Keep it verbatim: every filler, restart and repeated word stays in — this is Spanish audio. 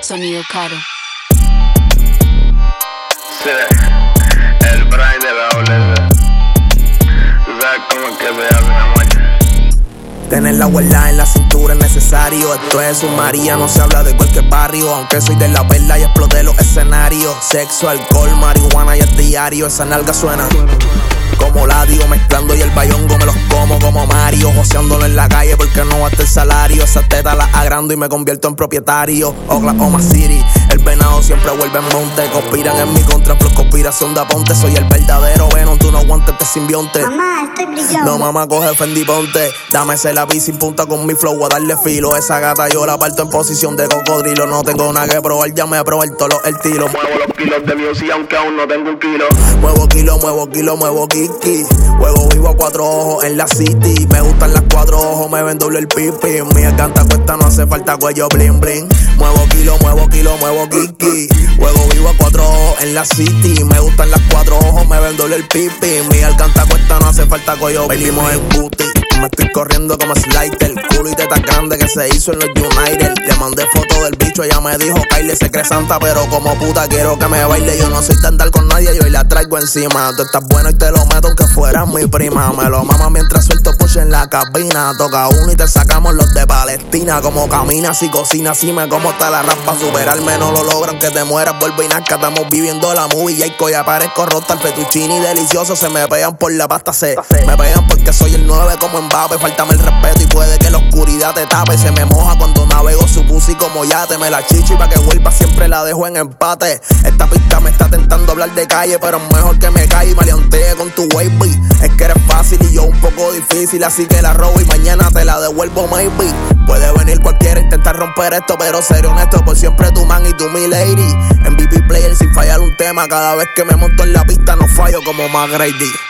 Sonido Caro. Sí, el Brian de la doble C. ¿Tú sabes cómo es que se hace una muerte? Tener la huelga en la cintura es necesario. Esto es un María, no se habla de cualquier barrio. Aunque soy de la perla y exploté los escenarios. Sexo, alcohol, marihuana y el diario. Esa nalga suena como ladio, mezclando y el bayongo me los como como Mario, joseándolo en la calle porque no basta el salario. Esas tetas las agrando y me convierto en propietario. Oklahoma City, el venado siempre vuelve en monte. Conspiran en mi contra, por conspiración de aponte. Soy el verdadero Venom, tú no aguantes este simbionte. Mamá, estoy brillando. No, mamá, coge Fendi ponte. Dame ese lápiz sin punta con mi flow a darle filo. Esa gata yo la parto en posición de cocodrilo. No tengo nada que probar, ya me aprobé todos los estilos. Muevo los kilos de music aunque aún no tengo un kilo. Muevo kilo, muevo kilo, muevo kiki. Juego vivo a cuatro ojos en la city. Me gustan las cuatro ojos, me ven doble el pipi. Mi garganta cuesta, no hace falta cuello bling bling. Muevo kilo, muevo kilo, muevo kiki. Juego vivo a cuatro ojos en la city. Me gustan las cuatro ojos, me ven doble el pipi. Mi garganta cuesta, no hace falta cuello. Venimos en booty. Me estoy corriendo como Slider. Culo y teta grande que se hizo en los United. Le mandé foto del bicho, ella me dijo Kyle se cree santa, pero como puta quiero que me baile. Yo no soy de andar con nadie, yo hoy la traigo encima. Tú estás bueno y te lo meto aunque fueras mi prima. Me lo mama mientras suelto push en la cabina. Toca uno y te sacamos los de Palestina. Como caminas y cocinas, si me como está la raspa. Superarme no lo logran, que te mueras, vuelve y nazca. Estamos viviendo la movie y y aparezco rota. El fettuccini delicioso, se me pegan por la pasta C. Me pegan porque soy el nueve como Mbappé. Faltame el respeto y puede que la oscuridad te tape. Se me moja cuando navego su pussy como yate. Me la chicho y pa' que vuelva siempre la dejo en empate. Esta pista me está tentando hablar de calle, pero es mejor que me caiga y maleantee con tu baby. Es que eres fácil y yo un poco difícil, así que la robo y mañana te la devuelvo maybe. Puede venir cualquiera, intentar romper esto, pero ser honesto, por siempre tu man y tu mi lady. M V P player sin fallar un tema, cada vez que me monto en la pista no fallo como McGrady.